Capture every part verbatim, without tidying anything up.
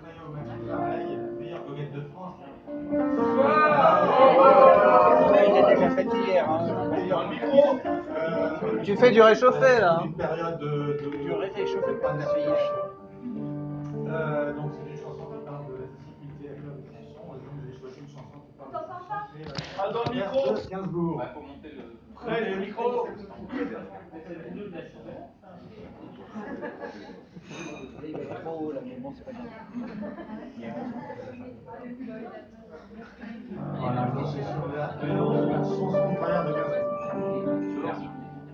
Pareil, meilleure goguette de France. Il a déjà fait hier. Hein. Meilleur micro. Euh, Tu fais du réchauffé là. Une période de. de Du réchauffé pour ta fille. Euh, donc c'est une chanson qui parle de la difficulté à faire des chansons, et donc j'ai choisi une chanson qui parle de chansons. Ah, dans le micro Gainsbourg. Ouais, faut monter le. Prêt, le micro. Il va trop haut là, mais bon, c'est pas grave. Voilà, donc c'est sur la chanson de carrière de Gainsbourg.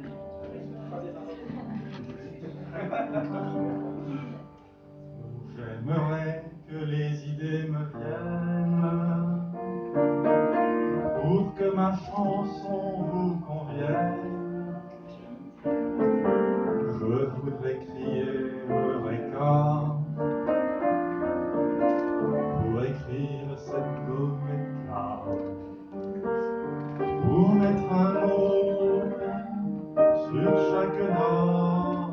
J'aimerais que les idées me viennent pour que ma chanson vous convienne. Je voudrais crier Eureka pour écrire cette goguette-là, pour mettre un mot sur chaque note.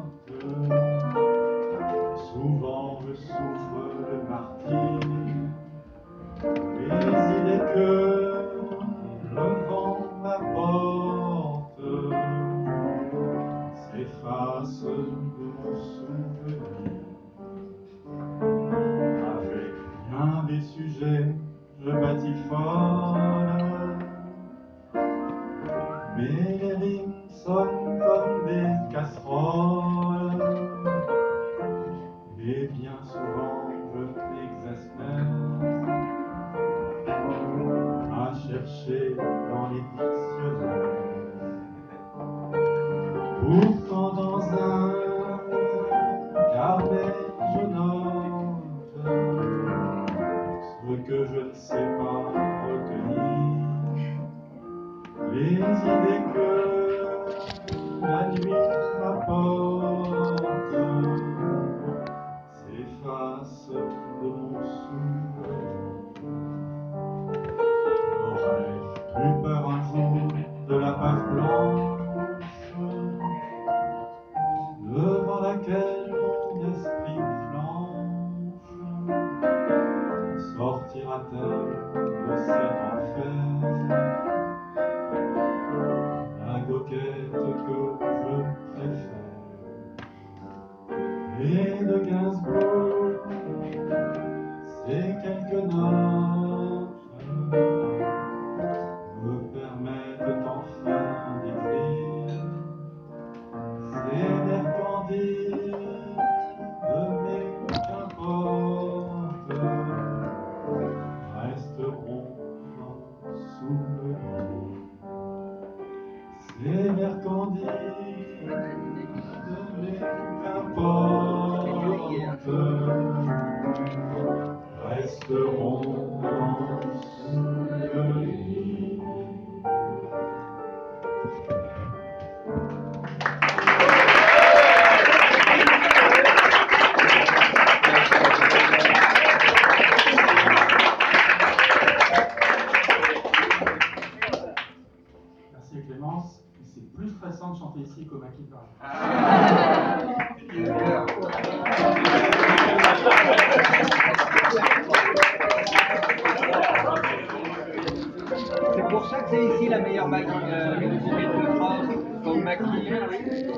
Souvent je souffre de martyre, les idées que le vent m'apporte s'effacent de mon souvenir. Avec bien des sujets, je batifole, mais les rimes sonnent comme des casseroles. Et bien souvent je m'exaspère à chercher dans les dictionnaires. Pourtant dans un carnet je note ce que je ne sais pas retenir, les idées que la nuit m'apporte s'efface de mon souvenir. Aurais-je eu peur un jour de la page blanche devant laquelle mon esprit flanche? Sortira-t-elle de cet enfer la goguette que je préfère? Et de Gainsbourg, ces quelques notes me permettent enfin d'écrire ces vers candides, mais qu'importe, resteront en souvenir. Ces vers candides, mais qu'importe, resteront en souvenir. Merci Clémence, c'est plus stressant de chanter ici qu'au Maquis de Paris. C'est pour ça que c'est ici la meilleure maquille, euh, une goguette de France, au maquis.